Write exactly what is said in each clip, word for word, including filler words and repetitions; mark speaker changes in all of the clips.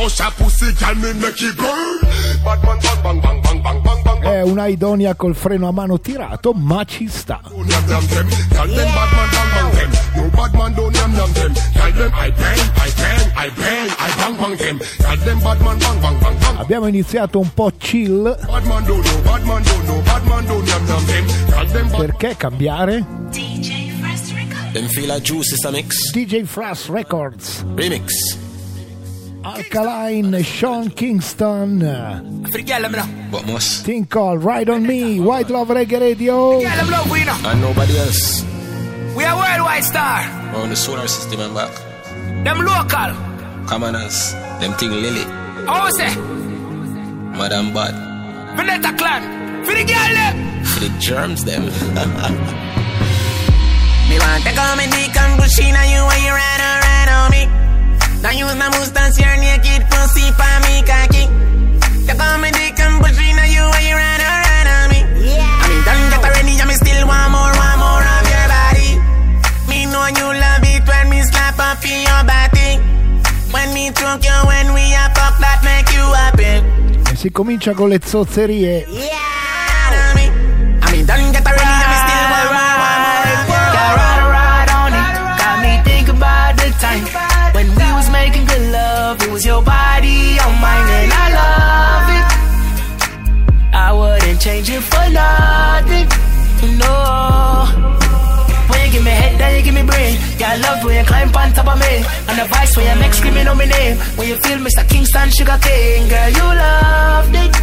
Speaker 1: Usher pussy, girl, me make it burn. Bad man, bang, bang, bang, bang, bang, bang, bang.
Speaker 2: È una Idonia col freno a mano tirato, ma ci sta.
Speaker 1: Girl, them bad man, bang, bang, them. No bad man, don't yam yam them. Girl, them I bang, I bang, I bang, I bang, bang them. Girl, them bad man, bang, bang, bang, bang.
Speaker 2: Abbiamo iniziato un po' chill.
Speaker 1: Bad man, don't know, bad man, don't know, bad man, don't yam yam them. Girl, them bad.
Speaker 2: Perché cambiare?
Speaker 3: D J Frost Records.
Speaker 4: Them feel like juice is a mix.
Speaker 2: D J Frost Records.
Speaker 4: Remix.
Speaker 2: Alkaline, Sean Kingston.
Speaker 4: Forget them now. What must?
Speaker 2: Think Call, Ride on Me, White Love Reggae Radio.
Speaker 4: Forget them love we know. And nobody else. We are worldwide star. On the solar system and back. Them local. Commoners. Them thing Lily. How say? Madam Bad. Vanetta Clan. For the girl them. For the germs them.
Speaker 5: Me want to come and dig and push in on you when you ride on, ride on me. Now use my mustache, your naked pussy for me cocky. To come and dig and push in on you when you ride on, ride on me. Yeah. I mean, don't get already, I me still want more, want more of your body. Me know you love it when me slap up in your body. When me drunk you, when we a fuck that make you happy.
Speaker 2: E si comincia con le zozzerie.
Speaker 5: Yeah. I mean, I mean, don't get already, I me still want more, want more.
Speaker 6: Yeah, ride, ride on it. Got me think about the time when we was making good love. It was your body on mine and I love it. I wouldn't change it for nothing. No. When you give me head, then you give me brain. Yeah, I love when you climb on top of me. And the voice when you make screaming on my name. When you feel Mister Kingston Sugar King, girl, you loved it.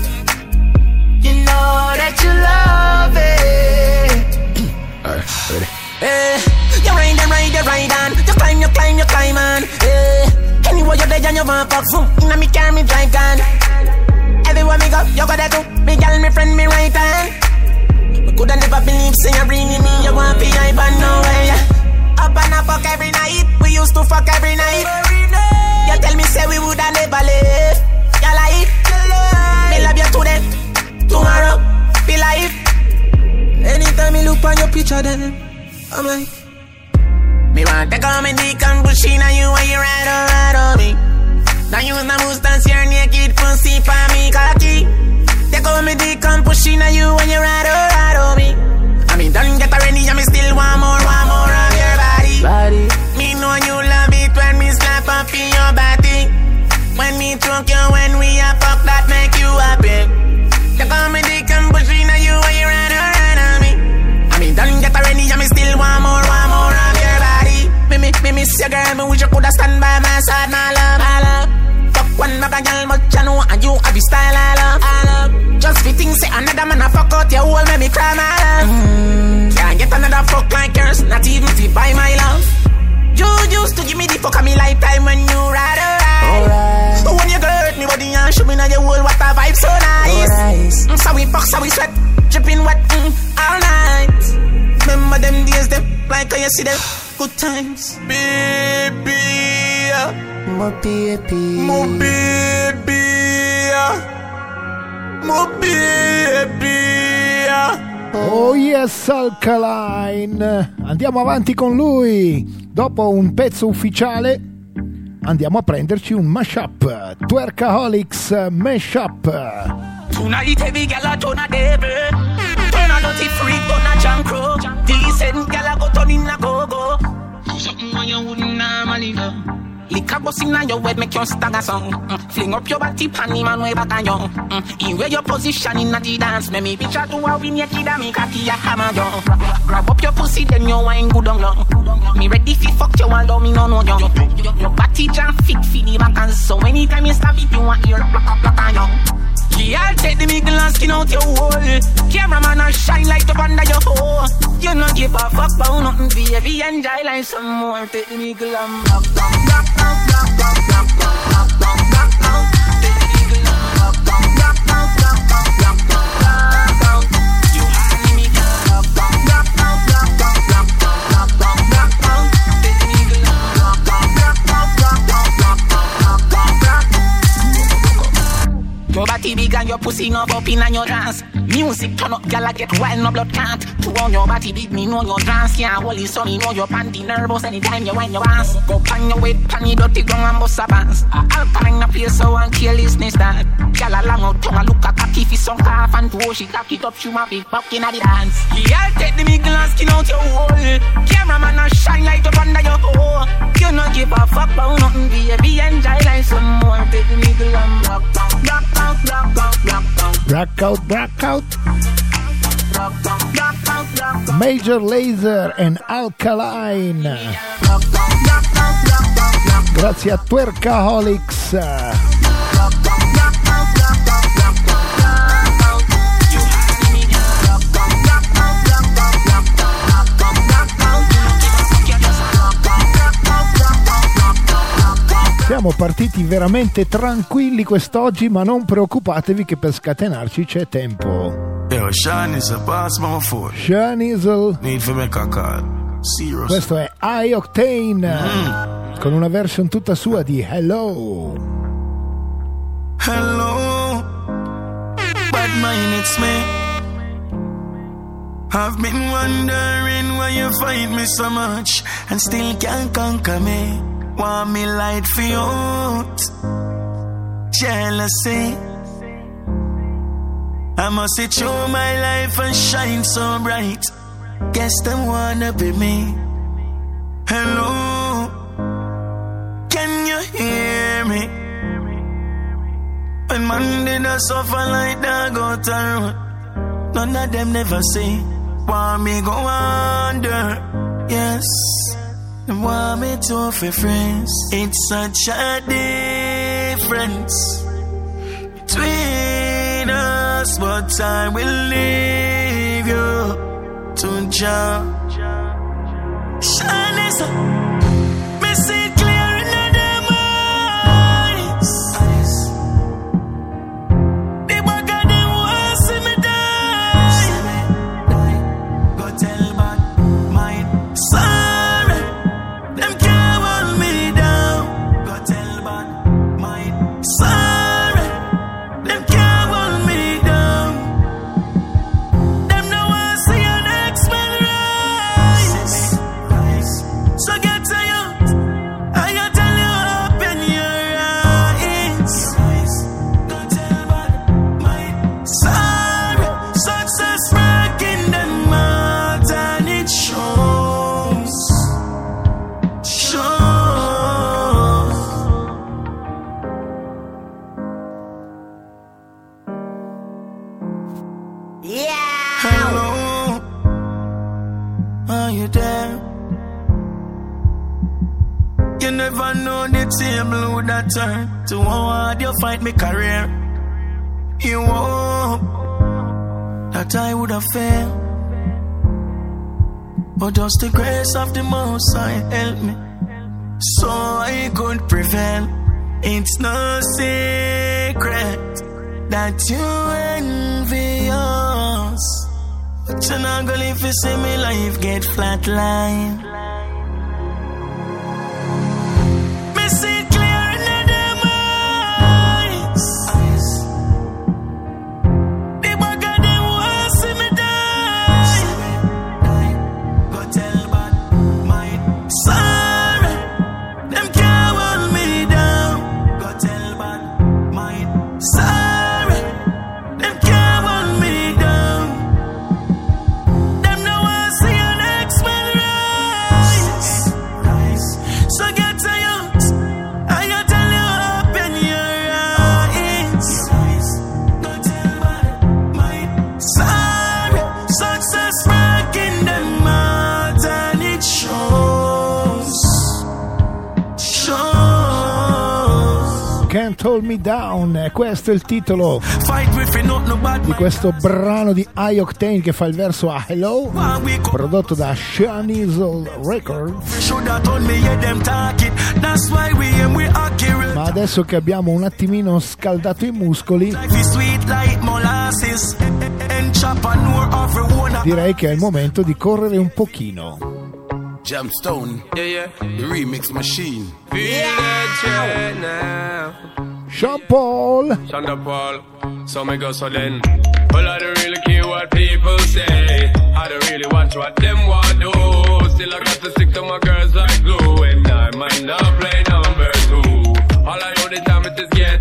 Speaker 6: You know that you love it.
Speaker 4: Alright, ready?
Speaker 5: Eh, you ride and ride, you ride on. You climb, you climb, you climb on. Eh, anywhere you're there and you want fuck, zoom. Inna me car, me drive down. Everywhere me go, you got that too. Me girl, me friend, me right hand. Me coulda never believe, say you bringing me. You want be hype and no way. Up and up, fuck every night. We used to fuck every night. You tell me, say we woulda never live. You like, me love you today, tomorrow, be life. Anytime me look on your picture, then I'm like, me want to come and dig and push in on you when you ride on, ride on me. Now use my mustache, your naked pussy for me cocky. They come and dig and push in on you when you ride on, ride on me. I mean, don't get already, I me still want more, want more of your body. body. Me know you love it when me slap up in your body. When me drunk you, when we a fuck that make you happy. They come and dig and push in on you when you ride on, ride on me. I mean, don't get already, I me still want more, want more of your body. Me, me, me miss your girl, me wish you coulda stand by my side, my love, my love. Fuck one bag of girl, but you know, and you have the style, I love, I love. Just fitting, say another man a fuck out your hole, make me cry, my love. Mm. Can't get another fuck like yours, not even to buy my love. You used to give me the fuck of me lifetime when you ride a ride. Right. But when you hurt me body and show me now your whole, what a vibe so nice. Oh, nice. Mm, so we fuck, so we sweat, dripping wet mm, all night. Remember them days, them like how you see them good times. Baby,
Speaker 6: My baby,
Speaker 5: my baby, my baby.
Speaker 2: Oh yes, Alkaline. Andiamo avanti con lui. Dopo un pezzo ufficiale andiamo a prenderci un mashup. Twerkaholics mashup.
Speaker 6: tonight every gal a turn a devil. Turn a dirty freak, turn a junk crow. Decent gal a go turn in a go-go. Something when you wouldn't normally know. Lick a bus in your head, make you stagger song. Mm. Fling up your body, panty man way back on you. Mm. In where your position in the dance, make me picture to a win your kid and me cocky a hammer you. Grab up your pussy, then you wine good on long. Me ready fi fuck you, although me no know you. Your body jam fit fi the back and so anytime you stop it, you want your block up block on you. Yeah, I'll take the middle and skin out your hole. Cameraman will shine light up under your hole. You no give a fuck about nothing, baby. Enjoy life some more. Take the middle and block down, block down, block down, block down, block down, block down. Take the middle and block down, block down, block down, block down, block down. You have the middle, block down, block down, block down, block down, block down, block down. Take the middle and block down, block down, block down, block down, block down, block down. Your body big and your pussy no up in and your dance. Music turn up, gyal get wild, no blood clot. To on your body big, me know your dance. Can't hold it, so me know your panty nervous anytime you wind your ass. Go pan your weight, pan your dirty ground and bust a pass. A alkaline a place so and carelessness that. Girl along out tongue and look at cocky fi some half and toe. She cock it up, she ma big pop inna the dance. Y'all take the middle and skin out your hole. Cameraman a shine light up under your hole. You no give a fuck about nothing, baby. Enjoy life some more. Take the middle and block out, block out, block out, block out.
Speaker 2: Black out, black out. Major Lazer and Alkaline. Grazie a Twerkaholics. Siamo partiti veramente tranquilli quest'oggi, ma non preoccupatevi che per scatenarci c'è tempo.
Speaker 7: Yo, Sean is a boss, mama for
Speaker 2: Sean Isle.
Speaker 7: Need for make a call. Serious.
Speaker 2: Questo è High Octane
Speaker 7: mm.
Speaker 2: con una version tutta sua di Hello.
Speaker 7: Hello, bad mind, it's me. I've been wondering why you fight me so much and still can't conquer me. Want me light for you, jealousy. I must see through my life and shine so bright. Guess them wanna be me. Hello, can you hear me? When man did I suffer like that, go to road. None of them never see. Want me go under, yes. They want me to be friends. It's such a difference between us, but I will leave you to Jah. Shine is a me see clear in them eyes. The back of them want see me die. Go tell bad mind sorry. Them can't hold me down. Go tell bad mind sorry. Them can't hold me down. Them no want see an X-Men rise. So get to you. I gotta tell you open your eyes. Go tell bad mind sorry. Success breaking them out and it shows. Shows.
Speaker 5: Yeah.
Speaker 7: Hello, are you there? You never know the table would have turned to how hard you fight me career. You hope that I would have failed, but just the grace of the Most High help me, so I could prevail. It's no secret that you envy us, but you're not gonna live to see me life get flatline. Me see clear in them eyes. The back of them want see me die. Go tell bad mind sorry. Them can't hold me down. Go tell bad mind sorry. Them can't hold me down. Them no want see an X-Men rise. So get to you. I gotta tell you open your eyes. Go tell bad mind sorry. Success breaking them out and it shows. Shows.
Speaker 2: Can't Hold Me Down, eh, questo è il titolo
Speaker 7: Fight with it, not no bad
Speaker 2: di questo brano di High Octane che fa il verso a Hello, prodotto da Sean Isle Records.
Speaker 7: Should have told me yeah them talk it. That's why we aim we accurate.
Speaker 2: Ma adesso che abbiamo un attimino scaldato i muscoli,
Speaker 7: Life is sweet like molasses. And chop and more of a
Speaker 2: direi che è il momento di correre un pochino.
Speaker 8: Jamstone,
Speaker 9: Yeah, yeah.
Speaker 8: the remix machine.
Speaker 9: Feel that shit now.
Speaker 2: Sean Paul.
Speaker 9: Shonda Paul. So me go so then. Well, I don't really care what people say. I don't really watch what them want do. Still I got to stick to my girls like glue. And I might not play number two. All I know the time it is getting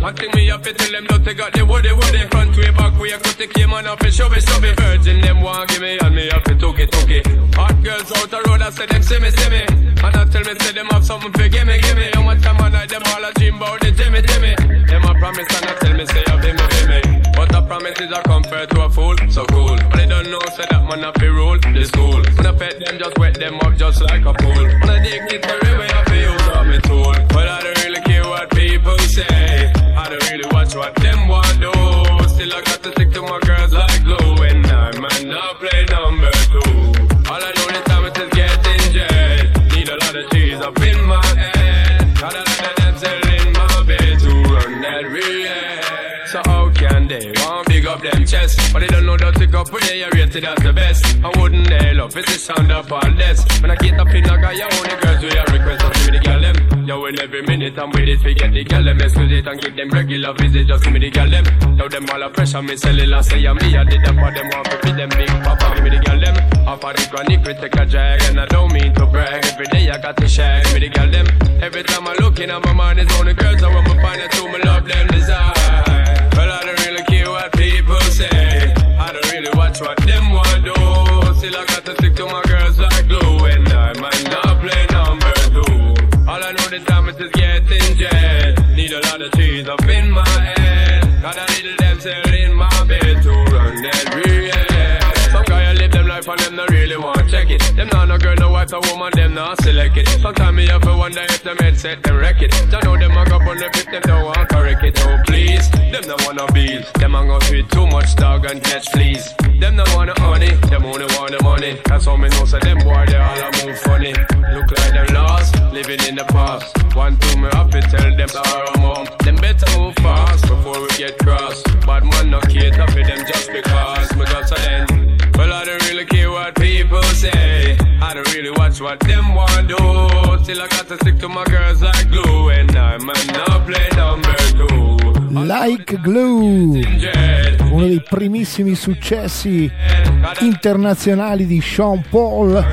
Speaker 9: One thing me have to tell them, don't take out the woody woody. Front way, back way, cut the came on up and show me, show me. Virgin them want give me and me have to took it, took it. Hot girls out the road, I say them see me, see me. And I tell me, say them have something for give me, give me. How much time I night them all a dream about the Jimmy, Jimmy. Them a promise and I tell me, say I be me, be me. But a promise is a comfort to a fool, so cool. But they don't know, say that man a fi rule the school. When I pet them, just wet them up just like a pool. When I dig it the river, I fi use up me tool. But I don't really care what people say. I don't really watch what them want do. Still I got to stick to my girls like glue. And I might not play number two. All I know this time is just getting jet. Need a lot of cheese up in my head. Got a lot of dancing in my bed to run that real. So how can they want big up them chest? But they don't know that to go put they rated as the best. I wouldn't they love it's the sound up all this. When I get up in a guy, you only girls we have request of me the girl them. Yo, in every minute I'm with it, forget the girl them. Mess with it and give them regular visit, just give me the girl them. Now them all a pressure, me cellular say I'm me. I did them for them want to feed them big papa, give me the girl them. Off of the chronic, we take a drag. And I don't mean to brag, every day I got to share, give me the girl them. Every time I look in at my mind, it's only girls I want to find it to me love them desire. Well, I don't really care what people say. I don't really watch what them want do. Still I got to stick to my girls like glue. And I might not play number two. All I know the time is just getting jet. Need a lot of cheese up in my head. Got a little damn cell in my bed to run that real. Some guy I live them life and them not really want check it. Them not no girl, no wife, a woman, them not select it. Sometimes me have to wonder if them head set them wreck it. I know them a go on the pit, them don't want correct it. Oh please, them don't wanna be. Them a go feed too much dog and catch fleas. Them don't wanna honey, them only want the money. That's how me know so them boy they all a move funny. Look like them lost, living in the past. One two me have to tell them sorrow mom. Them better move fast before we get cross. Bad man no cater for them just because me got to then. Well I don't really care what people say. I don't really watch what them want do. Still I got to stick to my girls like glue. And I might not play number two.
Speaker 2: Like Glue, uno dei primissimi successi internazionali di Sean Paul.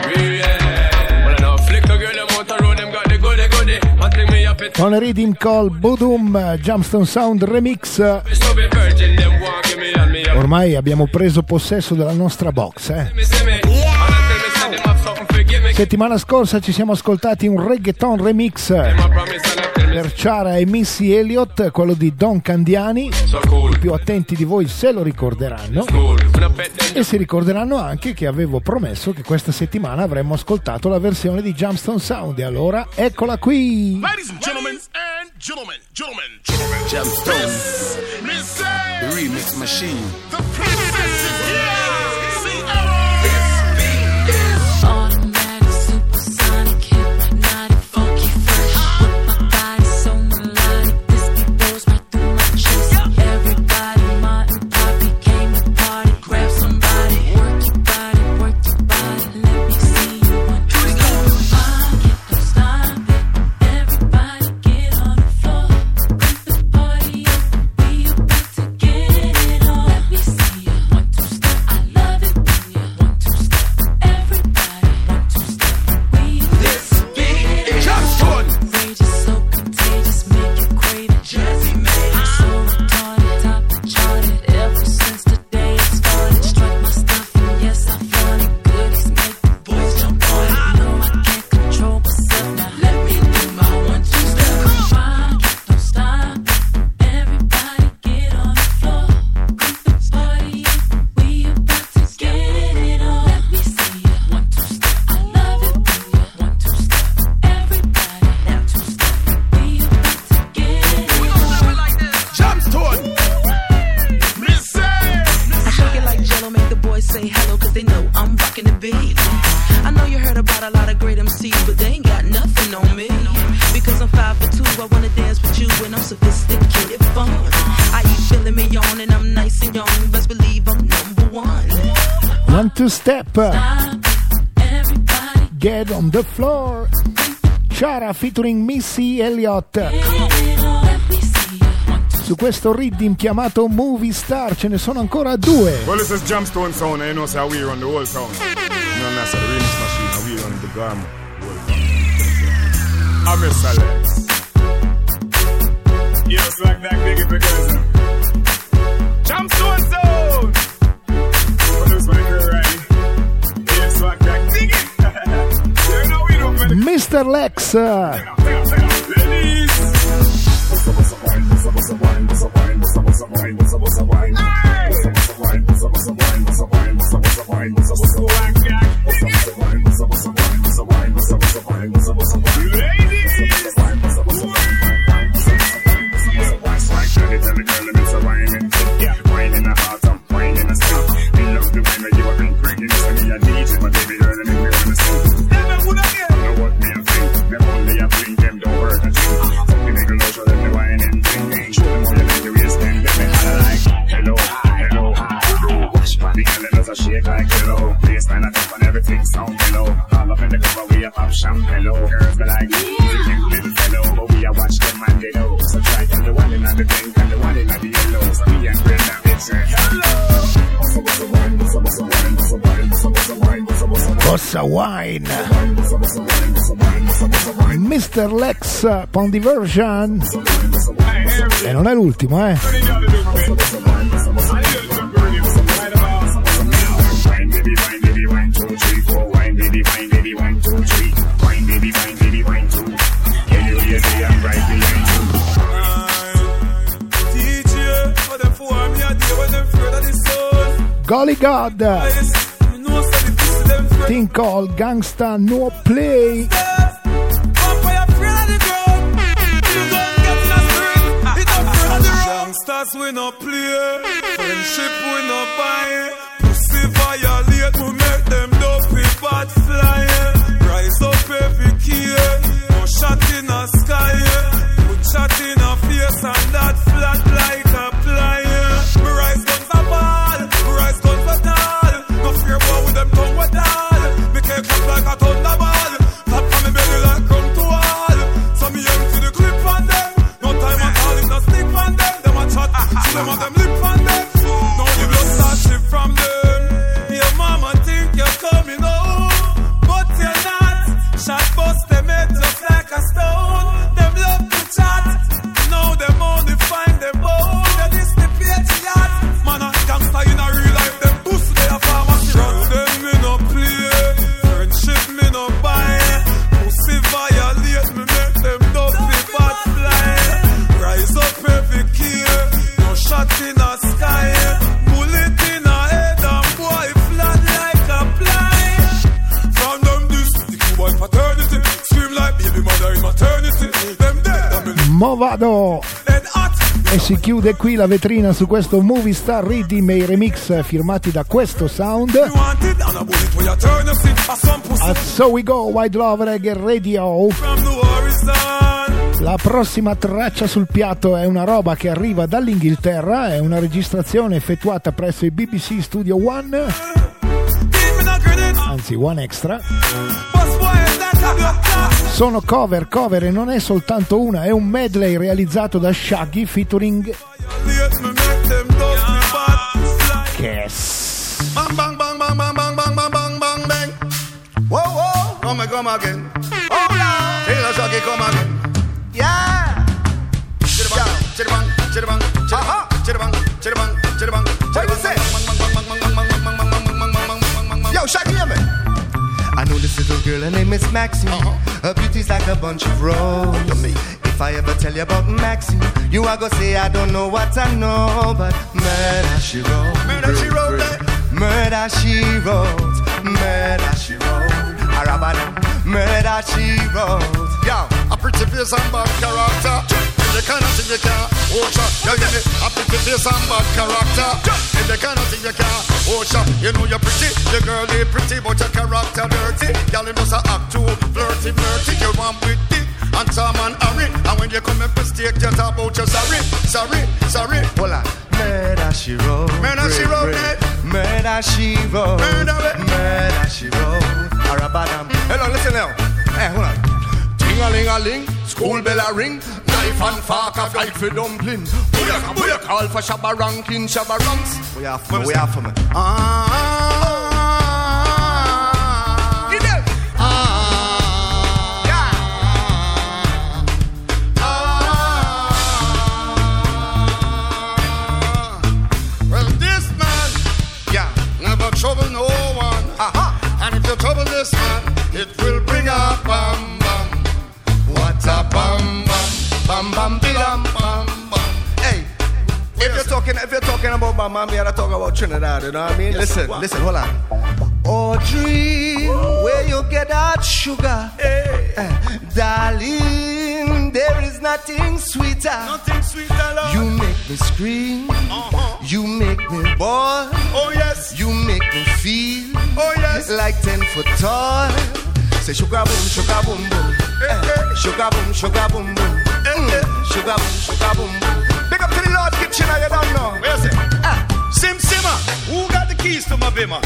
Speaker 2: Con Rhythm Call Boom, Jumpstone Sound Remix. Ormai abbiamo preso possesso della nostra box, eh? Settimana scorsa ci siamo ascoltati un reggaeton remix per Ciara e Missy Elliott, quello di Don Candiani. I più attenti di voi se lo ricorderanno e si ricorderanno anche che avevo promesso che questa settimana avremmo ascoltato la versione di Jumpstone Sound e allora eccola qui.
Speaker 1: Ladies and gentlemen and gentlemen, gentlemen, gentlemen.
Speaker 8: Jumpstone, the remix machine.
Speaker 1: The princess is here.
Speaker 2: Step, Get on the Floor, Ciara featuring Missy Elliott. Su questo rhythm chiamato Movie Star ce ne sono ancora due.
Speaker 10: Well, this is Jumpstone Sound, and you know so we run the whole town. You know that's the remix machine, and we run the garment. I'm a select. You swag that big if it goes. Jump Stone Zone. For this one, you're right. You swag that big. You know we don't really.
Speaker 2: mister Lex. Bossa Wine, mister Lex Pondi Version, e non è l'ultimo, eh. Golly God, thing called Gangsta No Play.
Speaker 11: Gangsters we no play, friendship we no buy. Pussy violate, we make them dopey bad fly. Rise up every key, no shot in the sky. Put shot in a face and that flat like a fly. We rise guns a ball, we rise guns a tall. No fear war with them tongue with all. Me can't clap like a thunderball. Tap on me belly like come to all. So me empty the clip on them. No time at all, it's no sleep on them. Them a chat, see them on them lip on them. Now the blood start ship from them. Your mama think you're coming home, but you're not. Shot bust them head just like a stone. Them love to chat, now them only find them bone. They this the patriot. Man a gangster in a real life, them pussy they a pharmacy. Trust them me no play, friendship me no buy. Pussy violate me make them dopey bad fly. Rise up every key, no shot in the sky. Bullet in a head and boy flat like a fly. From them this, the Cuban fraternity. Scream like baby mother in maternity. Them dead, I'm in
Speaker 2: Movado. E si chiude qui la vetrina su questo Movie Star Rhythm e i remix firmati da questo sound. And so we go, White Love Reggae Radio. La prossima traccia sul piatto è una roba che arriva dall'Inghilterra, è una registrazione effettuata presso i B B C Studio One, anzi One Extra. Sono cover, cover e non è soltanto una, è un medley realizzato da Shaggy featuring Kes.
Speaker 1: Bang bang bang bang bang bang bang bang bang bang bang. Whoa whoa, come come again. Oh yeah, Taylor Shaggy come again. Yeah. Chiribang, chiribang, chiribang, chiribang, chiribang, chiribang, chiribang. What you say? Yo, Shaggy, hear me?
Speaker 12: I know this little girl, her name is Maxine. Uh-huh. Her beauty's like a bunch of roses. If I ever tell you about Maxine, you are gonna say I don't know what I know, but murder she wrote,
Speaker 1: murder she wrote,
Speaker 12: murder she wrote, murder she wrote, murder she wrote.
Speaker 1: Yo, a pretty face and bad character. The kind of thing you can't watch. You get me? A pretty face and bad character. And the kind of thing you can't watch. You know you're pretty, your girl is pretty, but your character dirty. Y'all must act too flirty, flirty. You want with it and Tom and Harry. And when you come and mistake, you talk about your sorry, sorry, sorry.
Speaker 12: Hold on. Murder she wrote,
Speaker 1: murder she wrote,
Speaker 12: murder she wrote, murder she wrote. Arabadam.
Speaker 1: Hello, listen now.
Speaker 12: Hey, hold on.
Speaker 1: Ting-a-ling-a-ling, school bell a ring. Knife and fork a flight for dumpling. Who you, who you call for Shabba Rankin, Shabba Ranks?
Speaker 12: We are for me, we are for me.
Speaker 1: Ah, you know. Ah, yeah. Ah,
Speaker 13: trouble no one. Uh-huh. And if you trouble this man, it will bring a bam bam. What a bam bam, bam bam bam bam bam.
Speaker 12: Hey, if you're talking, if you're talking about bam bam, you gotta talk about Trinidad. You know what I mean?
Speaker 13: Yes,
Speaker 12: listen,
Speaker 13: what?
Speaker 12: listen, hold on. Audrey, where you get that sugar? Hey. Uh, darling, there is nothing sweeter.
Speaker 13: Nothing sweeter, Lord.
Speaker 12: You make me scream.
Speaker 13: Uh-huh.
Speaker 12: You make me boil.
Speaker 13: Oh yes.
Speaker 12: You make me feel.
Speaker 13: Oh yes.
Speaker 12: Like ten foot tall. Say sugar boom, sugar boom boom.
Speaker 13: Hey, hey.
Speaker 12: Sugar boom, sugar boom boom.
Speaker 13: Hey, hey.
Speaker 12: Sugar boom, sugar boom boom. Big up to the Lord's kitchen, I don't know.
Speaker 13: Where's it? Ah. Sim Simmer, who got the keys to my bimmer?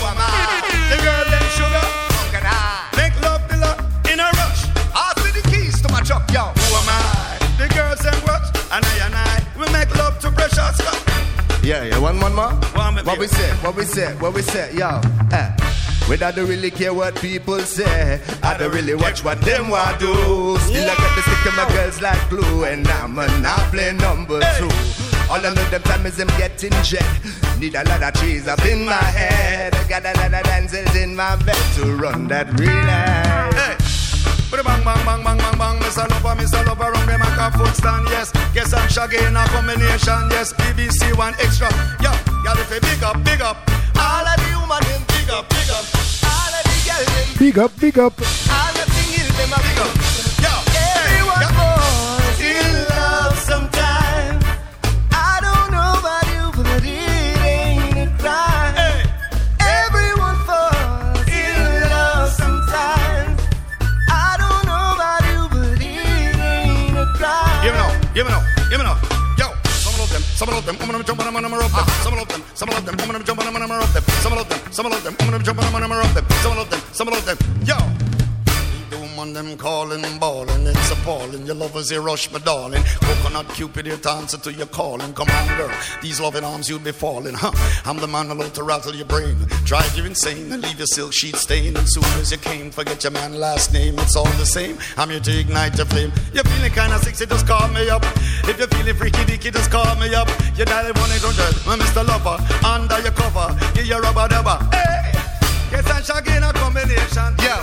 Speaker 13: The girl named Sugar. Make love the lot in a rush.
Speaker 12: Ask me the keys to my truck, yo.
Speaker 13: Who am I? The girls and what? And I and I, we make love to precious stuff.
Speaker 12: Yeah, yeah, one, one more.
Speaker 13: One,
Speaker 12: what we say, what we say, what we say, yo. Eh. We don't really care what people say. I don't really watch what them want do. Still I got to stick to my girls like glue. And I'm a now play number two. All I know them time is them getting jet. Need a lot of trees up in my head. I got a lot of dancers in my bed to run that relay.
Speaker 13: Hey. Put a bang, bang, bang, bang, bang, bang. Mister Lover, Mister Lover, run them like a foot stand, yes. Guess I'm shaggy in a combination, yes. B B C One Extra. Yo, y'all if you big up, big up. All of the woman them big up, big up. All of the girls them
Speaker 2: Big up, big up.
Speaker 13: all of the hills them a big up. Yo, everyone falls in love sometime.
Speaker 12: I don't know about you, but it ain't a crime.
Speaker 13: Hey.
Speaker 12: Everyone falls in love sometimes. I don't know about you, but it ain't a crime.
Speaker 13: Give me now, give me now, give me now. Yo, some of them, some of them, I'm gonna jump on them and I'm gonna rub them. Some of them, some of them, I'm gonna jump on them and I'm gonna rub them. Some of them, some of them, I'm gonna jump on them and I'm gonna rub them. Some of them, some of them, yo. The woman them calling and bawling, it's appalling. Your lovers they rush, my darling. Coconut Cupid here to answer to your calling. Come on, girl, these loving arms you'll be falling, huh? I'm the man allowed to rattle your brain, drive you insane, and leave your silk sheet stained. And soon as you came, forget your man last name. It's all the same. I'm here to ignite your flame. You're feeling kinda sexy, just call me up. If you're feeling freaky dicky, just call me up. You dial one eight hundred, my Mister Lover, under your cover, give you rubber dubber. Hey, guess I'm shaggy in a combination.
Speaker 12: Yo.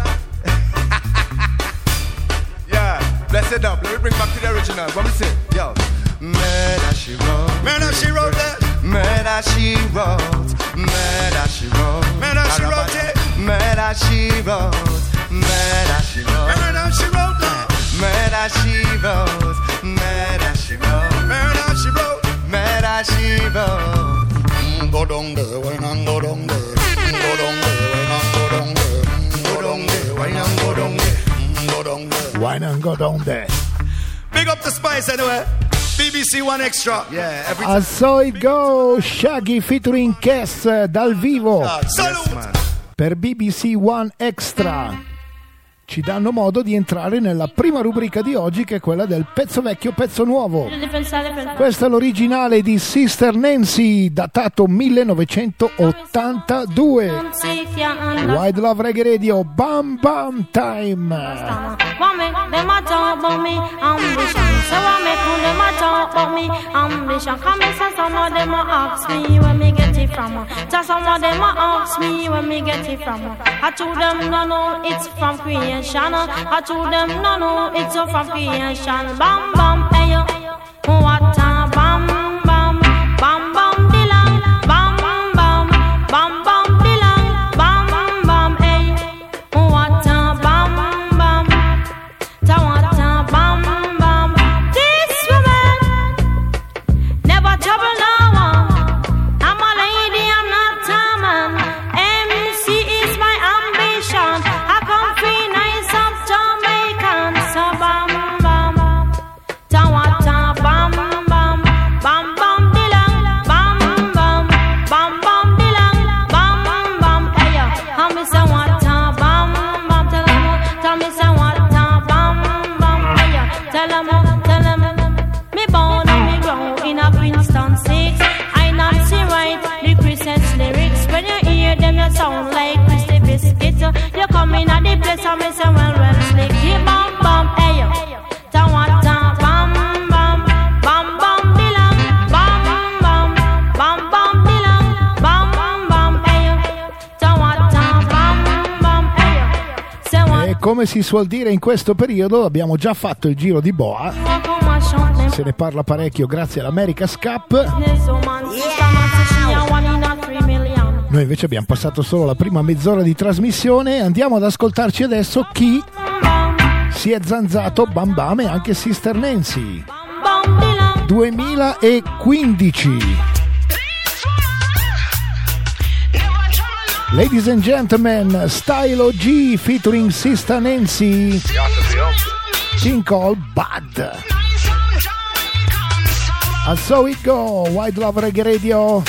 Speaker 12: Yeah, bless it up. Let me bring back to the original. What we say? Yo. Murder she wrote.
Speaker 13: Murder she wrote that.
Speaker 12: Murder she wrote. Murder she wrote.
Speaker 13: Murder she wrote it.
Speaker 12: Murder she wrote. Murder she wrote.
Speaker 13: Murder she wrote that.
Speaker 12: Murder she wrote. Murder she wrote.
Speaker 13: Murder she wrote.
Speaker 12: Murder she wrote.
Speaker 13: Mm, go down there, why not go down there? Mm, go down there, why not go down there? Mm, go down there, why not go down there? Mm, go down there.
Speaker 2: Why not go down there?
Speaker 13: Big up the Spice anyway. B B C One Extra.
Speaker 12: Yeah, every
Speaker 2: I saw it go, Shaggy featuring Cass dal vivo
Speaker 13: Salute.
Speaker 2: per B B C One Extra. Ci danno modo di entrare nella prima rubrica di oggi, che è quella del pezzo vecchio, pezzo nuovo. Questo è l'originale di Sister Nancy, datato millenovecentottantadue. Wide Love Reggae Radio, Bam Bam Time.
Speaker 14: What make them a talk about me ambition? So what make them a talk about me ambition? Come and say some of them a ask me where me get it from. Just some of them a ask me where me get it from. I told them no no it's from creation. I told them no no it's from creation. Bam bam hey yo, what a bam bam bam bam dilang bam bam bam bam bam dilang bam bam hey, what a bam bam. Tawata bam bam. This woman never trouble no one. I'm a lady, I'm not a man. M C is my ambition. I come free nice up Jamaican. So bam bam. Tawata bam bam. Bam bam dilang. Bam bam. Bam bam dilang. Bam bam. Hey yo, I miss a wata bam bam. Tell me, tell me say what. Tell them, tell them, me born and me grow in a Princeton six. I not see right the Christmas lyrics. When you hear them, you sound like Christy Biscuit. You come in at the place and me say, well, well, slick. Hey, bam, bam, hey, yo. Tawata, bam, bam, bam, bam, dilang, bam, bam, bam, bam, dilang, bam, bam, hey, yo.
Speaker 2: come si suol dire in questo periodo, abbiamo già fatto il giro di boa. Se ne parla parecchio grazie all'America's Cup. Noi invece abbiamo passato solo la prima mezz'ora di trasmissione. Andiamo ad ascoltarci adesso chi si è zanzato Bam Bam e anche Sister Nancy duemilaquindici. Ladies and gentlemen, Style O G featuring Sister Nancy, thing called Bad. And so it go, Wide Love Reggae Radio,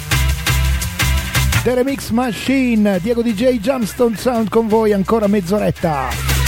Speaker 2: The Remix Machine, Diego D J, Jamstone Sound con voi ancora mezz'oretta.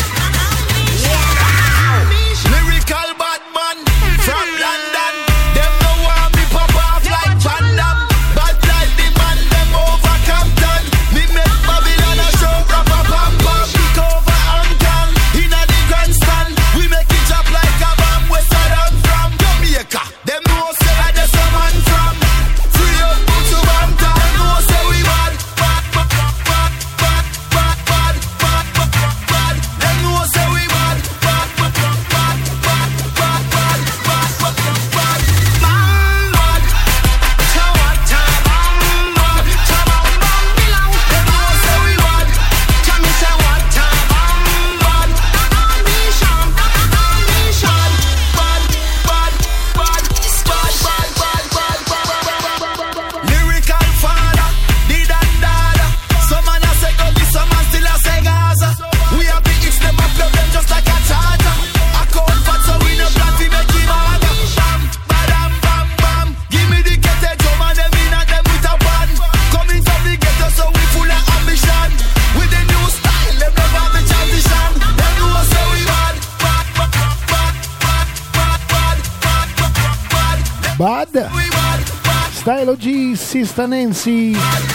Speaker 7: Lyrical bad man from London. Them no want me pop off like Van Damme. Bad like the man, them over Compton. Me make Babylon a show, rapper pam pam. Kick over Hongkong, inna the grandstand. We make it drop like a bomb. Where Saddam from Jamaica. Them know say I just a man from. Free up, put to Bangkok. Them know say we bad, bad, bad, bad, bad, bad, bad, bad, bad, bad. Them know say we bad, bad, bad, bad, bad, bad, bad, bad, bad, bad, bad. Man, bad. Tell what time, man, bad. Tell what man belong. Them know say we bad. Tell me say what time, man, bad. Ambition, ambition. Bad, bad, bad, bad, bad, bad, bad, bad. Lyrical father, did and dada. Some man a say go this, some man still a say Gaza. We have the X, them a plug them just like a charger. I call fat so we no plan fi make him harder. Bam, badam, bam, bam. Give me the kettle drum and them in and them with a band. Coming from the ghetto so we full of ambition. With the new style, them never have the transition. Them know say we bad, bad, bad, bad, bad, bad, bad, bad, bad.
Speaker 2: Bad, Style O G, Sister Nancy.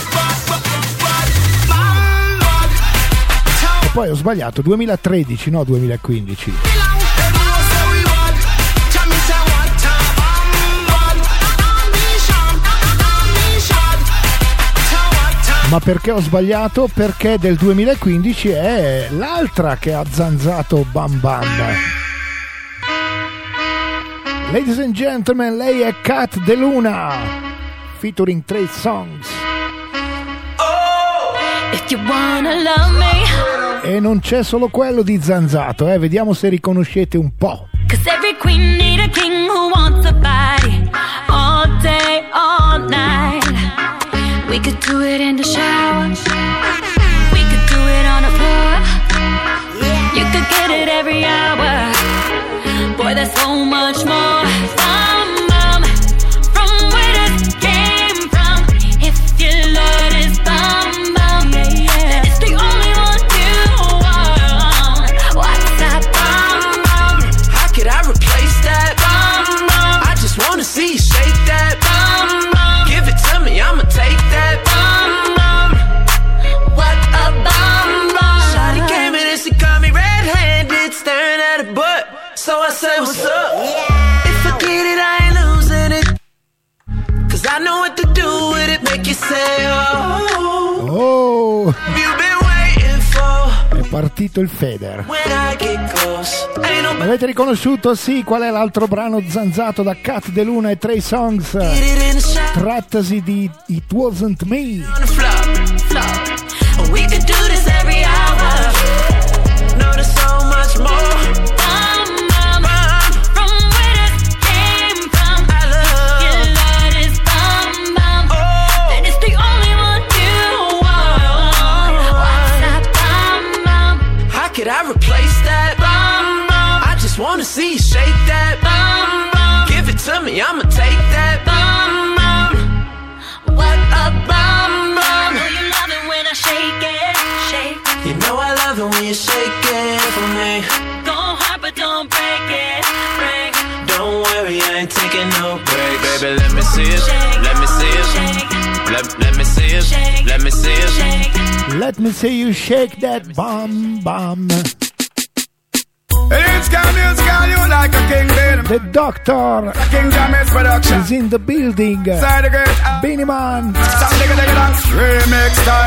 Speaker 2: E poi ho sbagliato, duemilatredici, no duemilaquindici. Ma perché ho sbagliato? Perché del duemilaquindici è l'altra che ha zanzato Bam Bam. Ladies and gentlemen, lei è Cat De Luna, featuring Trey Songs.
Speaker 14: If you wanna love me,
Speaker 2: E non c'è solo quello di zanzato, eh? Vediamo se riconoscete un po'.
Speaker 14: cause every queen need a king who wants a body all day, all night. We could do it in the shower, we could do it on the floor. You could get it every hour. Boy, there's so much more. Bum, bum, from where this came from. If your Lord is bum, bum, then it's the only one you want. What's that bum, bum?
Speaker 7: How could I replace that? Bum, bum. I just wanna see you shake that. Bum, bum. Give it to me, I'ma take that. Bum, bum.
Speaker 14: What a bum, bum.
Speaker 7: Shawty came in and she caught me red-handed, staring at her butt. So I said, what's up? If I get it, I ain't losing it. Cause I know what to do with it, make you say, oh.
Speaker 2: Oh,
Speaker 7: You've been waiting for
Speaker 2: è partito il Feder.
Speaker 7: when I get close. Ain't no
Speaker 2: Avete riconosciuto? Sì, qual è l'altro brano zanzato da Cat De Luna e Trey Songs?
Speaker 7: get it in the shot
Speaker 2: Trattasi di It Wasn't Me.
Speaker 7: on the floor, floor. We could do this every hour. No, there's so much more.
Speaker 14: Bum, bum, from where this came from.
Speaker 7: I love
Speaker 14: Your Lord is bum, bum, then it's the only one you want. What's that bum, bum?
Speaker 7: How could I replace that? Bum, bum. I just wanna see you shake that. Bum, bum. Give it to me, I'ma take that. Bum, bum.
Speaker 14: What a bum, bum. I know you love it when I shake it, shake.
Speaker 7: You know I love it when you shake it for me.
Speaker 14: Go hard but don't break it, break.
Speaker 7: Don't worry, I ain't taking no break. Baby, let me see it, let me see it. Let, let me see it, let me see it.
Speaker 2: Let me see you shake that bum bum.
Speaker 10: It's got music, you like a king, baby.
Speaker 2: The Doctor
Speaker 10: King Jammy's production.
Speaker 2: is in the building.
Speaker 10: Side the great
Speaker 2: Beanie Man.
Speaker 10: Sound digga digga dance. Remix style.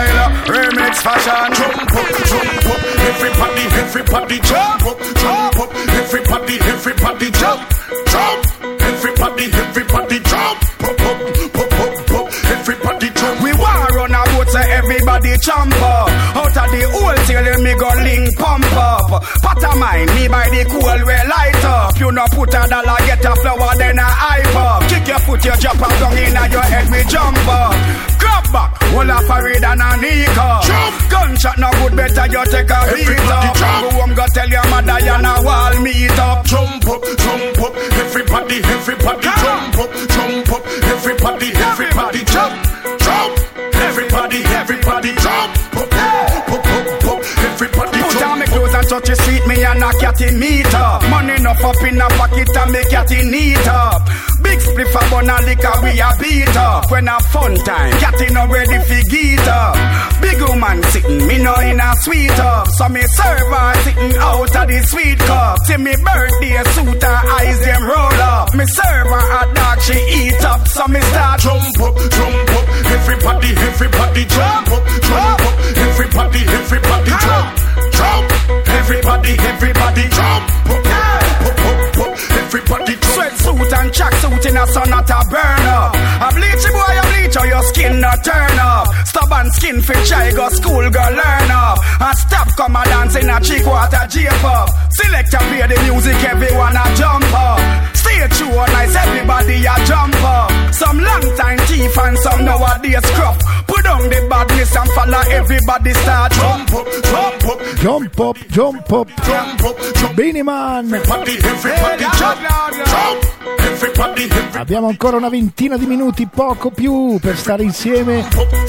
Speaker 1: remix fashion.
Speaker 15: Jump up, jump up, everybody, everybody jump up, jump up, everybody, everybody jump, jump, everybody, everybody jump, pop up, pop up, pop, everybody jump.
Speaker 1: We want run a boat so everybody jump up. Out of the wholesale me go link pump up. Pot of mine, me by the cool we light up. You know put a dollar, get a flower, then a hype up. Kick your foot, you jump up down in your head, we jump up. Grab back, hold a parade and a nick up. Jump, gunshot no good, better you take a beat up. Go home, go tell your mother you na wall meet up.
Speaker 15: Jump up, jump up, everybody, everybody jump up, jump up, everybody, everybody jump, jump, everybody, everybody jump, pop, pop, pop, pop, everybody jump. Put on me clothes and touch your seat, me and a cat in meet up. Money enough up in a pocket and me cat in neat up. Big spliff a bun and liquor we a beat up. When a fun time, cat in no ready fi get up. Big woman sitting, me no in a sweet up. So me serve her sitting out of the sweet cup. See me birthday suit her eyes them roll up. Me serve her a dog she eat up. So me start jump up, jump up. Everybody, everybody jump up, jump up. Everybody, everybody jump, jump. Everybody, everybody jump. Pop, pop, pop, pop. Everybody jump. Sweat suit and track suit in a sun not a burn up. A bleachy boy a bleach or your skin not turn up. Stubborn skin fit try go school go learn up. And stop come a dance in a cheek water jape up. Select and play the music everyone a jump up. Stay true or nice everybody a jump up. Some long time thief and some nowadays scruff. Put on the badness and follow everybody start jump up, jump up.
Speaker 2: Jump up, jump up,
Speaker 15: jump up, jump.
Speaker 2: Beenie Man.
Speaker 15: Everybody, everybody jump, jump. Everybody, everybody.
Speaker 2: Abbiamo ancora una ventina di minuti, poco più, per stare insieme.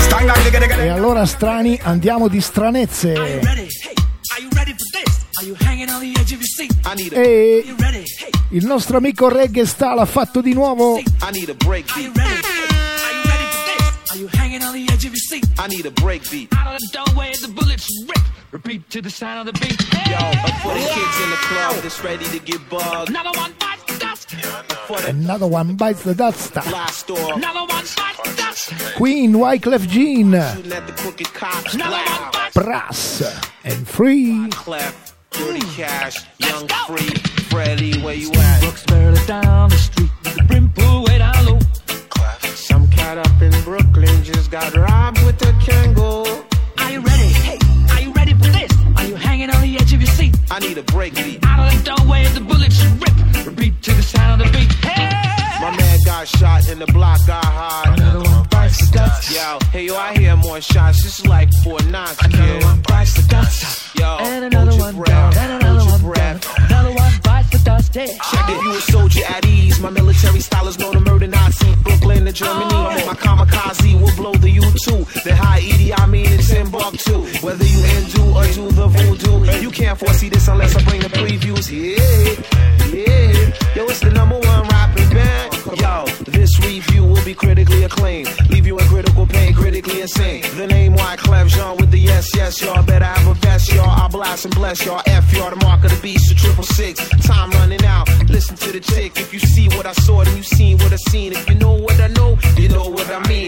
Speaker 2: E allora, strani, andiamo di stranezze. E il nostro amico Reggae Sta l'ha fatto di nuovo.
Speaker 16: Are you hanging on the edge of your seat? I need a break beat. Out of the doorway, the bullets rip. Repeat to the sound of the beat. Hey,
Speaker 17: yo, up for the
Speaker 16: yeah.
Speaker 17: kids in the club that's ready to get bugged.
Speaker 16: Another one bites the dust.
Speaker 2: Another one bites the dust.
Speaker 16: Another one bites the dust.
Speaker 2: Queen, Wyclef Jean. Brass and Free.
Speaker 17: Dirty Cash, Young Free, Freddie, where you at?
Speaker 16: Brooks barely down the street with the brim pulled way down low.
Speaker 17: Some cat up in Brooklyn just got robbed with a Kangol.
Speaker 16: Are you ready? Hey, are you ready for this? Are you hanging on the edge of your seat?
Speaker 17: I need a break beat.
Speaker 16: Out of the doorway, the bullets rip. Repeat to the sound of the beat. Hey!
Speaker 17: My man got shot and the block got hot.
Speaker 16: Another one bites the dust.
Speaker 17: Yo, hey yo, I hear more shots. This is like four knocks, kid.
Speaker 16: Another one bites the dust.
Speaker 17: Yo,
Speaker 16: and another one down. And another one down. Another one bites the dust. Hey.
Speaker 17: Check if you a soldier at ease. My military style is known to murder Nazi. Brooklyn to Germany. Oh. My kamikaze will blow the U two. The high Edie, I mean it's Timbuktu. Whether you Hindu or do the voodoo, you can't foresee this unless I bring the previews. Yeah, yeah. Yo, it's the number one rapping band. Yo, this review will be critically acclaimed. Leave you in critical pain, critically insane. The name Wyclef Jean with the yes, yes, y'all. Better have a vest, y'all. I blast and bless y'all. F y'all, the mark of the beast, the triple six. Time running out. Listen to the chick. If you see what I saw, then you seen what I seen. If you know what I know, you know what I mean.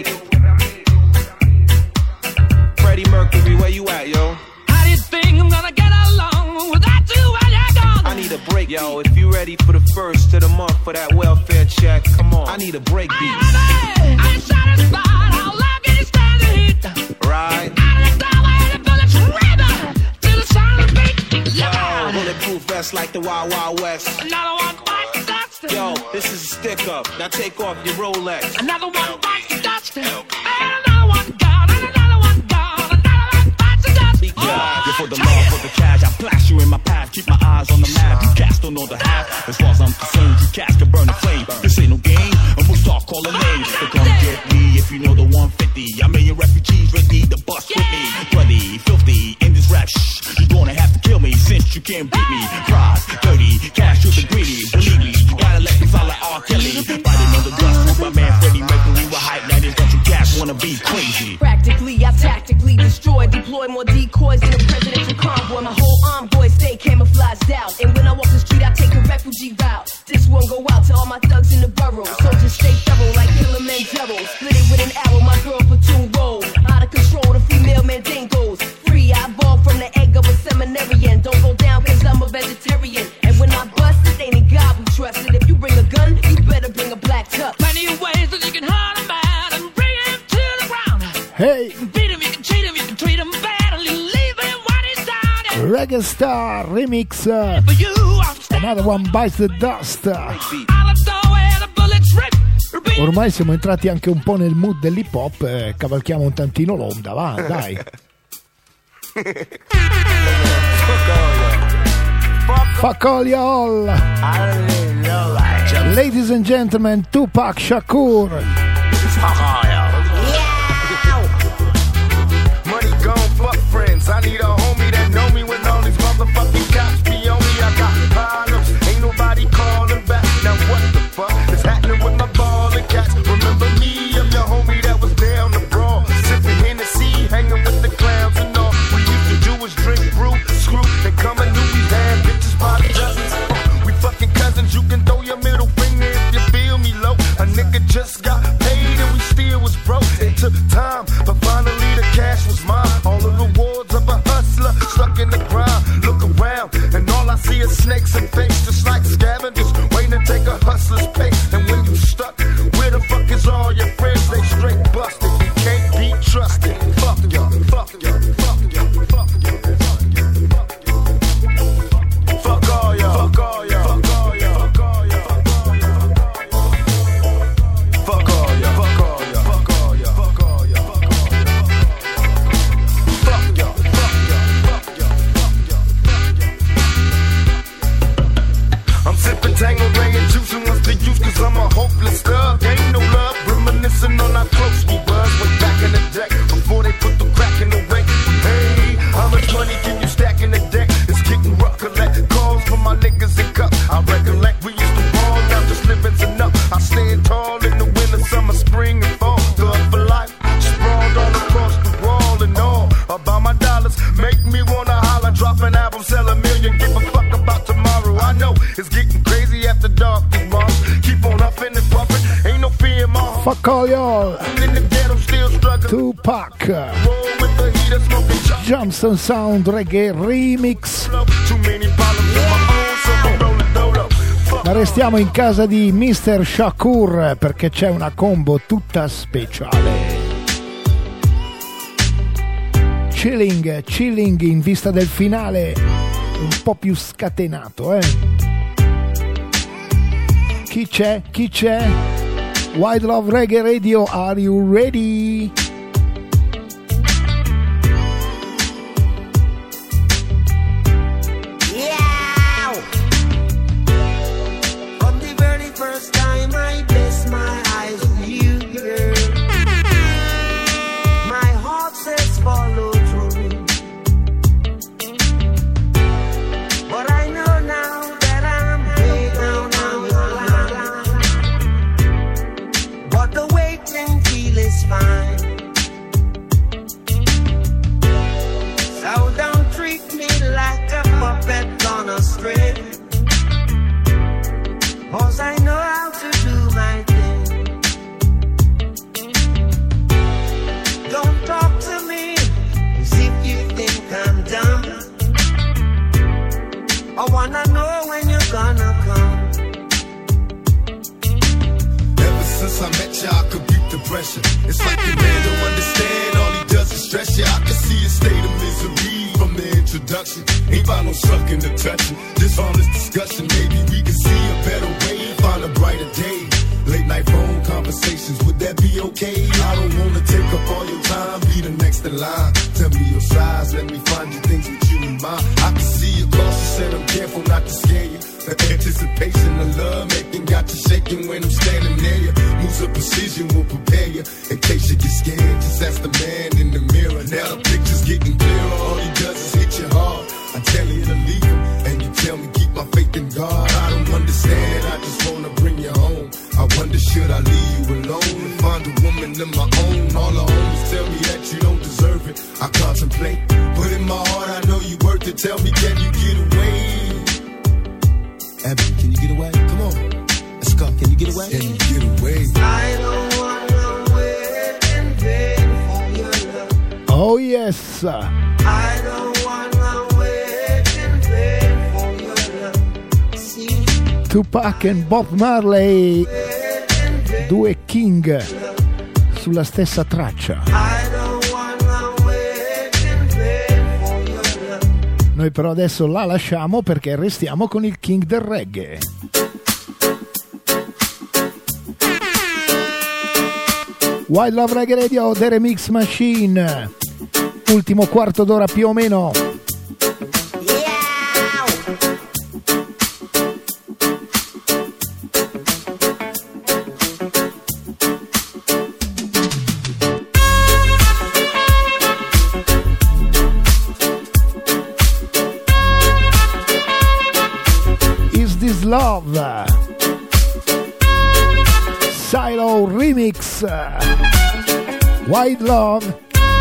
Speaker 17: Freddie Mercury, where you at, yo?
Speaker 16: How do you think I'm gonna get along without you while you're gone?
Speaker 17: I need a break, yo. If you ready for the first of the month for that welfare check, come on. I need a break beat.
Speaker 16: I ain't satisfied. How long can you stand the heat?
Speaker 17: Right.
Speaker 16: Out of the doorway, the bullets rip to the sound of the beat.
Speaker 17: Yo, bulletproof vest like the Wild Wild West.
Speaker 16: Another one bites the dust.
Speaker 17: Yo, this is a stick up. Now take off your Rolex.
Speaker 16: Another one bites the dust. And another one gone. And another one gone. Another one bites the dust.
Speaker 17: Yeah,
Speaker 18: you're for the love, for the cash. I blast you in my path. Keep my eyes on the map. You cast don't know the half. As far as I'm concerned, you cast can burn the flame. This ain't no game, and we'll start calling names. So come get me if you know the one fifty. I mean, your refugees ready to bust with me. Bloody, filthy, in this rap shh. You're gonna have to kill me since you can't beat me. Prize, dirty, cash with the greedy. Believe me, you gotta let me follow R. Kelly. Fighting on the dust with my man Freddie Mercury. With hype, that is what you cats wanna be crazy.
Speaker 19: Practically, I tactically destroy, deploy more decoys than a presidential convoy. My whole envoy stay camouflaged out. And when I walk the street, I take a refugee route. This one go out to all my thugs in the borough. Soldiers stay thorough like Kilimanjaro. Split it with an arrow, my girl platoon roll. Out of control, the female man danger.
Speaker 2: Hey!
Speaker 7: Beat him, you can cheat him, you can treat him bad, and leave him when he's down.
Speaker 2: Reggae Star Remix.
Speaker 7: But you, I'm
Speaker 2: Another one bites the dust.
Speaker 7: out of the way, the bullets rip.
Speaker 2: Ormai siamo entrati anche un po' nel mood dell'hip hop e cavalchiamo un tantino l'onda, va, dai. Fuck all y'all. Ladies and gentlemen, Tupac Shakur.
Speaker 20: Money gone, fuck friends. I need a homie that know me when all these motherfucking cops be on me. I got problems, ain't nobody calling back. Now what the fuck is happening with my ballin' cats? Remember me, I'm your homie that was down the brawl, sipping Hennessy, hanging with the clowns and all. We used to do was drink, brew, screw, and come and knew we had bitches by the dozens. We fucking cousins, you can throw your middle finger if you feel me low. A nigga just got paid and we still was broke. It took time, but finally the cash was mine. All the rewards of a hustler stuck in the ground. Look around, and all I see is snakes and fakes, just like scavengers waiting to take a hustler's pace. And when you stuck, where the fuck is all your friends? They straight busted, can't be trusted. Fuck y'all, fuck y'all, fuck y'all, fuck y'all, fuck y'all, fuck all y'all, fuck all y'all, fuck all y'all, fuck all y'all, fuck all y'all, fuck all y'all, fuck all y'all, fuck all y'all, fuck all y'all, fuck y'all, fuck y'all, fuck y'all, fuck y'all. I'm sipping Tanqueray and juicing what's the use, cause I'm a hopeless thug. Ain't no love, reminiscing on how close we was way back in the day, before they put the crack in the way. Hey, how much money can you stack in the deck? It's getting rough, collect calls from my niggas in cups. I recollect we used to ball, now just living's enough. I stand tall in the winter, summer, spring, and fall. Thug for life, sprawled all across the wall and all. About my dollars, make me wanna holler, drop an album, sell a million, give a fuck about tomorrow. I know it's getting crazy after dark, these moms keep on huffing and puffing, ain't no fear in my heart.
Speaker 2: Fuck all y'all.
Speaker 20: In the dead, I'm still struggling.
Speaker 2: Tupac.
Speaker 20: Roll with the heater, smoking chop.
Speaker 2: Johnson Sound Reggae Remix.
Speaker 20: Too many problems in my own, so I'm rolling dolo.
Speaker 2: Ma restiamo in casa di mister Shakur perché c'è una combo tutta speciale. Chilling, chilling in vista del finale, un po' più scatenato, eh. Chi c'è? Chi c'è? Wild Love Reggae Radio, are you ready?
Speaker 21: From the very first time I bless my eyes with you, girl, my heart says follow through. But I know now that I'm way down on the line. But the waiting feel is fine. So don't treat me like a puppet on a string. 'Cause I know how to do my thing. Don't talk to me as if you think I'm dumb. I wanna know when you're gonna come.
Speaker 15: Ever since I met ya, I could beat the pressure. It's like the man don't understand, all he does is stress ya. I can see a state of misery from the introduction. Ain't about no sucking or touching, just honest discussion. Maybe we can see a better way, find a brighter day. Late night phone conversations, would that be okay? I don't wanna take up all your time, be the next in line. Tell me your size, let me find you things with you in mind. I can see you cautious and I'm careful not to scare you. The anticipation of love making got you shaking when I'm standing near you. Moves of precision will prepare you in case you get scared. Just ask the man in the mirror. Now the picture's getting clearer. All he does is hit you hard. I tell you to leave him, and you tell me keep my faith in God. I don't understand, I just wanna bring you home. I wonder should I leave you alone and find a woman of my own. All the homies tell me that you don't deserve it. I contemplate, but in my heart I know you worth it. Tell me, can you get away? Abby, can you get away? Come on, let's go. Can you get away? Can you get away?
Speaker 21: I don't wanna wait in vain for your love.
Speaker 2: Oh yes.
Speaker 21: I don't wanna wait in vain for your love. See,
Speaker 2: Tupac e Bob Marley, due king sulla stessa traccia.
Speaker 21: I don't
Speaker 2: Noi però adesso la lasciamo perché restiamo con il king del reggae. Wild Love Reggae Radio, The Remix Machine, ultimo quarto d'ora più o meno. Is This Love? Silo Remix, Wild Love.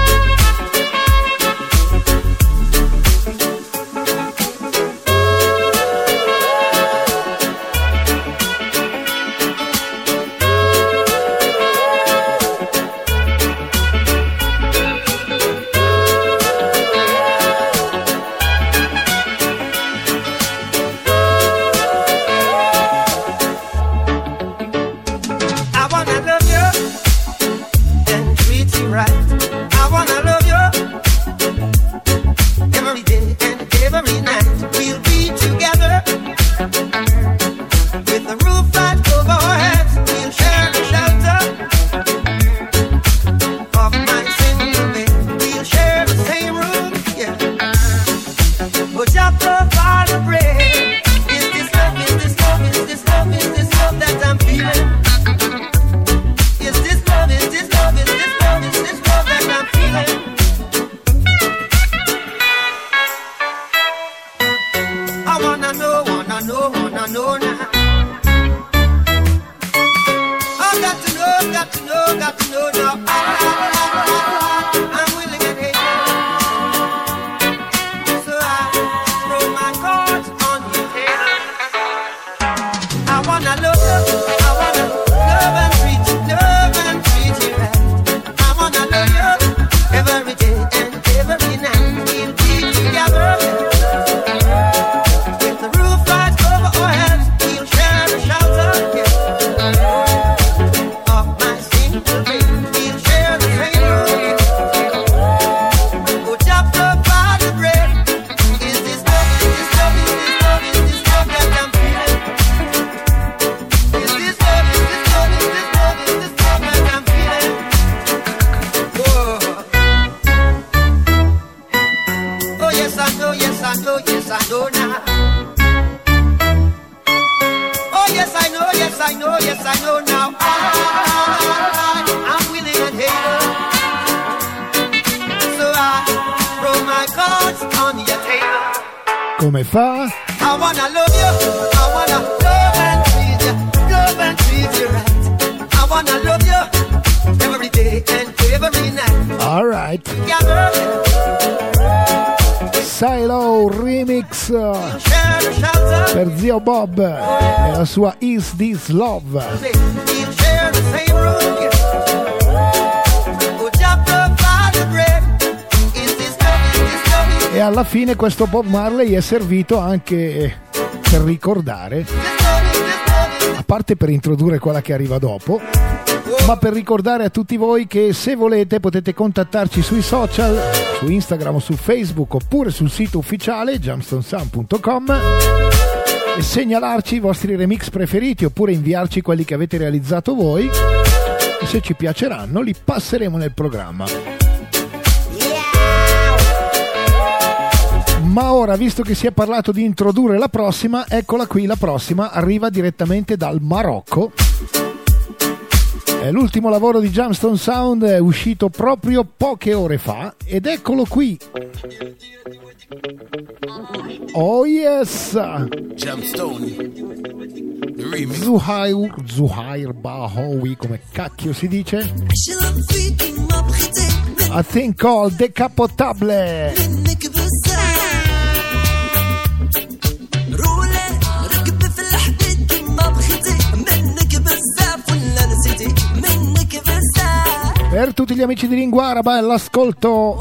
Speaker 2: Come fa?
Speaker 21: I wanna love you, I wanna love and treat you, love and treat you right. I wanna love you every day and every night.
Speaker 2: All right. Silo Remix per Zio Bob e la sua Is This Love. E alla fine questo Bob Marley è servito anche per ricordare, a parte per introdurre quella che arriva dopo, ma per ricordare a tutti voi che se volete potete contattarci sui social, su Instagram o su Facebook, oppure sul sito ufficiale jamstone sound punto com e segnalarci i vostri remix preferiti, oppure inviarci quelli che avete realizzato voi, e se ci piaceranno li passeremo nel programma. Ma ora, visto che si è parlato di introdurre la prossima, eccola qui, la prossima arriva direttamente dal Marocco. È l'ultimo lavoro di Jamstone Sound, è uscito proprio poche ore fa, ed eccolo qui. Oh yes!
Speaker 8: Jamstone Remix.
Speaker 2: Zuhair, Zuhair Bahoui, come cacchio si dice? A thing called Decapotable. Per tutti gli amici di Lingua Araba, l'ascolto.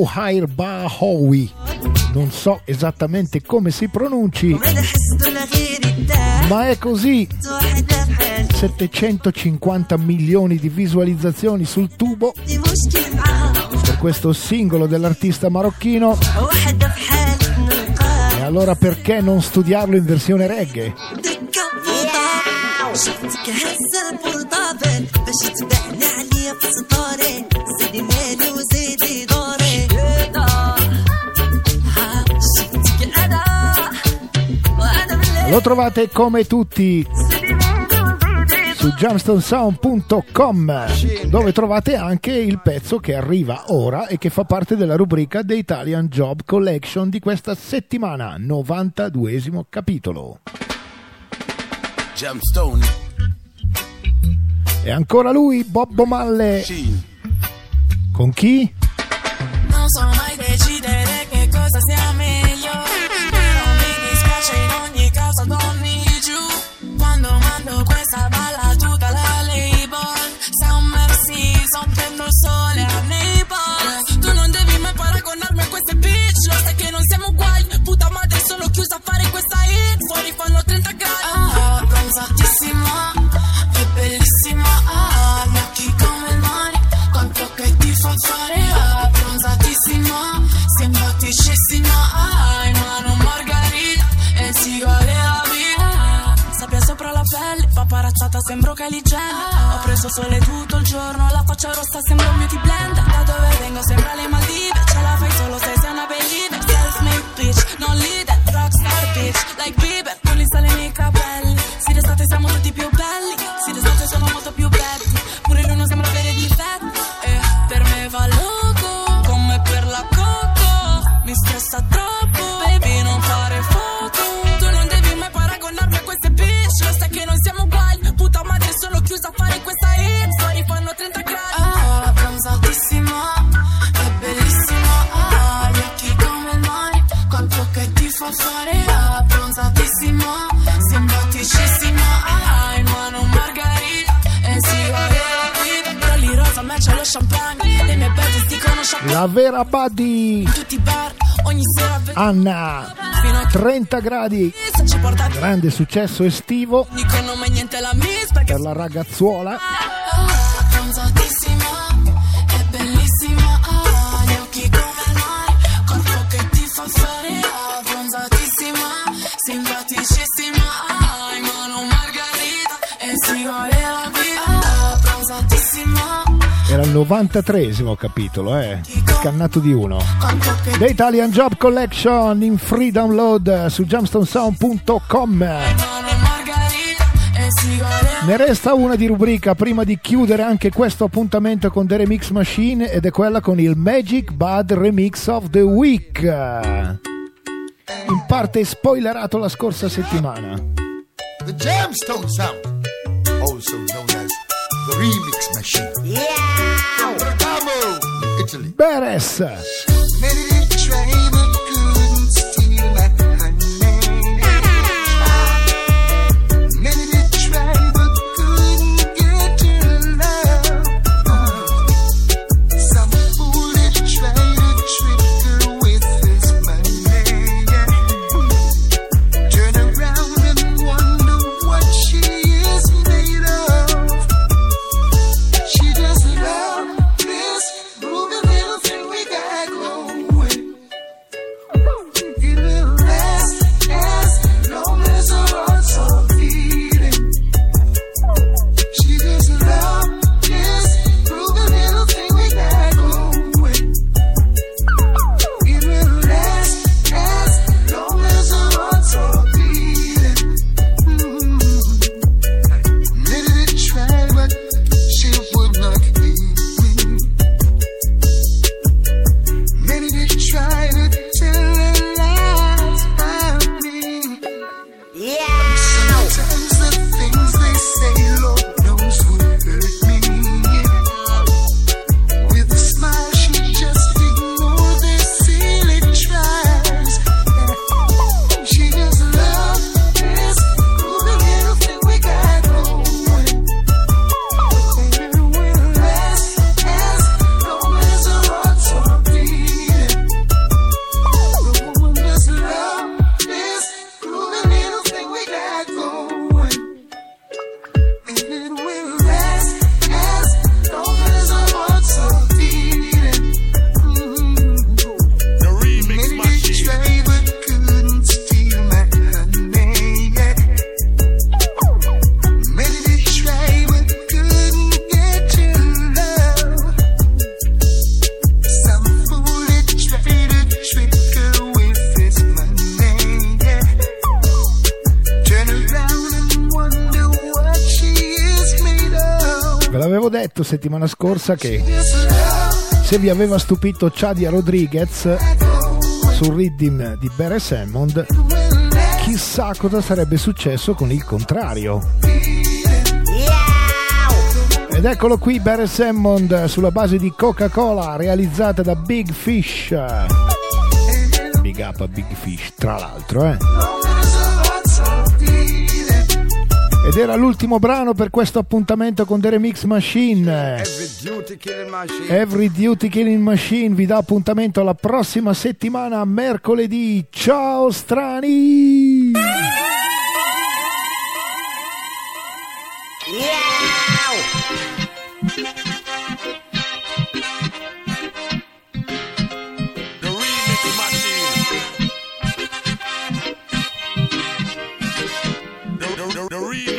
Speaker 2: Zohair Bahoui, non so esattamente come si pronunci, ma è così. settecentocinquanta milioni di visualizzazioni sul tubo per questo singolo dell'artista marocchino. E allora perché non studiarlo in versione reggae?
Speaker 22: شفتك هزة بالبابل باش تبعني عليا في سطوري زيدي مالي وزيدي دوري شفتك أنا وأنا بالليل.
Speaker 2: Lo trovate come tutti su jamstone sound punto com, dove trovate anche il pezzo che arriva ora e che fa parte della rubrica The Italian Job Collection di questa settimana, novantaduesimo capitolo.
Speaker 8: Jamstone.
Speaker 2: E ancora lui, Bobbo Malle. Con chi?
Speaker 7: Non so mai decidere che cosa sia meglio, però mi dispiace in ogni caso don't need you. Quando mando questa balla tutta la label, Summer Season, prendo il sole a Naples. Tu non devi mai paragonarmi a queste bitch, lo sai che non siamo uguali. Puta madre sono chiusa a fare questa hit, fuori fanno trenta gradi. Ah, bronzatissima, è bellissima, ah, gli occhi come il mare, quanto che ti fa fare, ah, bronzatissima, simpaticissima, ah, in mano margarita e sigare la vita. Sabbia sopra la pelle, paparazzata sembro Kylie Jenner. Ho preso sole tutto il giorno, la faccia rossa sembra un beauty blender. Da dove vengo sembra le Maldive, ce la fai solo se sei una bellina. Self-made bitch, non leader, rockstar bitch, like Bieber, con il sale nei capelli. Si d'estate siamo tutti più belli, si d'estate sono molto più belli. Pure lui non sembra avere difetti, e per me va loco, come per la coco. Mi stressa troppo, baby non fare foto. Tu non devi mai paragonarmi a queste bitch, lo sai che non siamo uguali. Puta madre sono chiusa a fare questa hit, fuori fanno trenta gradi. Ah, bronzatissima, è bellissima, ah, gli occhi come il mare, quanto che ti fa fare, ah, bronzatissima, simpaticissima, ah, in mano margarita e sigare la vita. Rolli rosa matcha lo champagne, le mie belle dicono champagne.
Speaker 2: La vera buddy
Speaker 7: Tutti bar, ogni sera
Speaker 2: Anna, trenta gradi, grande successo estivo
Speaker 7: dicono mai niente la miss perché
Speaker 2: per la ragazzuola.
Speaker 7: ah, bronzatissima, è bellissima, ah, gli occhi come il mare, corpo che ti fa fare, ah, bronzatissima, simpaticissima, ah, in mano margarita e sigare la vita, ah, bronzatissima.
Speaker 2: Era il novantatreesimo capitolo, eh, scannato di uno. The Italian Job Collection in free download su jamstone sound punto com. Ne resta una di rubrica prima di chiudere anche questo appuntamento con The Remix Machine, ed è quella con il Magic Bad Remix of the Week, in parte spoilerato la scorsa settimana.
Speaker 13: The Jamstone Sound, also known as the Remix Machine. Yeah! Bergamo, Italy.
Speaker 2: Beres.
Speaker 22: Many did try but couldn't steal my honey. Many did try but couldn't get your love. Some fool did try to trick her with his money. Turn around and wonder what she is made of. She just love this groovy little thing we got going.
Speaker 2: detto settimana scorsa che se vi aveva stupito Chadia Rodriguez sul rhythm di Beres Hammond, chissà cosa sarebbe successo con il contrario. Ed eccolo qui, Beres Hammond sulla base di Coca-Cola, realizzata da Big Fish. Big up a Big Fish, tra l'altro, eh. Ed era l'ultimo brano per questo appuntamento con The Remix Machine.
Speaker 8: Every Duty Killing Machine.
Speaker 2: Every Duty Killing Machine vi dà appuntamento alla prossima settimana, mercoledì. Ciao strani!
Speaker 8: The remix.